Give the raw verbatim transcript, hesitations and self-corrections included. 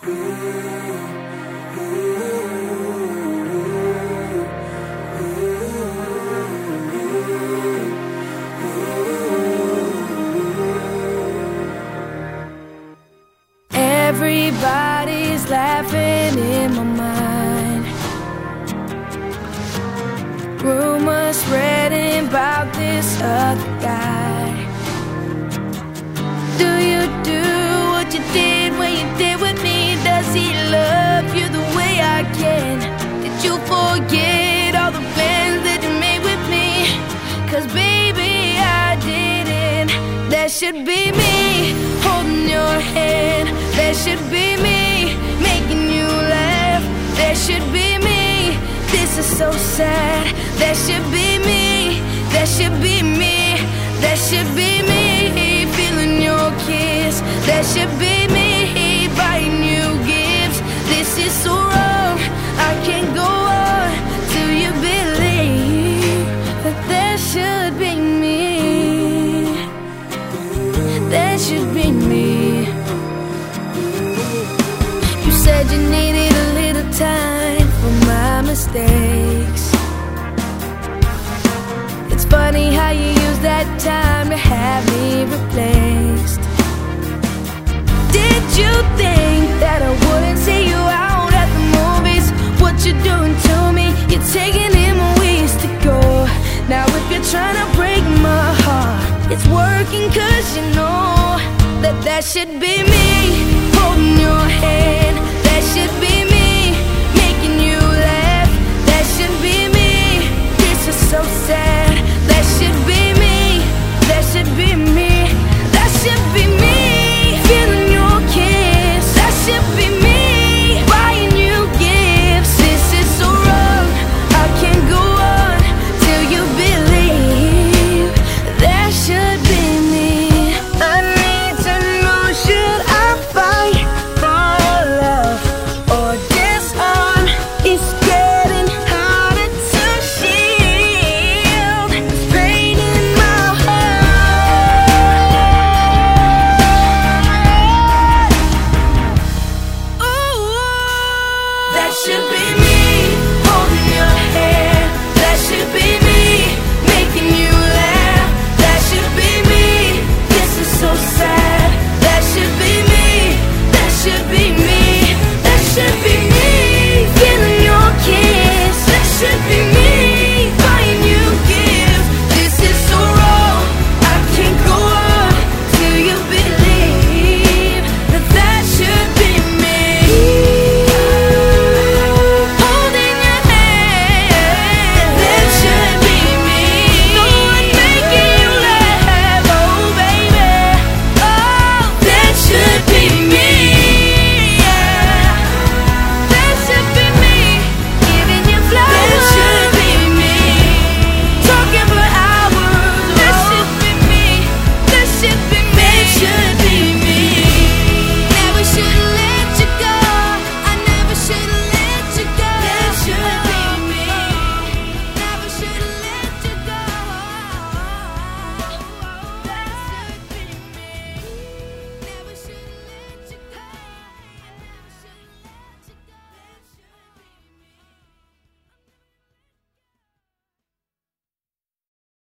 Everybody's laughing in my mind. Rumors spreading about this other guy. Do you do what you did when you did with me? Does he love you the way I can? Did you forget all the plans that you made with me? Cause baby, I didn't. That should be me holding your hand. That should be me making you laugh. That should be me. This is so sad. That should be me. That should be me. That should be me feeling your kiss. That should be me buying you gifts. This is so wrong. I can't go on till you believe that that should be me. That should be me. You said you needed a little time for my mistakes. It's funny how you use that time to have me replaced. Did you think that I wouldn't see you out at the movies? What you're doing to me, you're taking in my ways to go. Now if you're trying to break my heart, it's working cause you know that that should be me.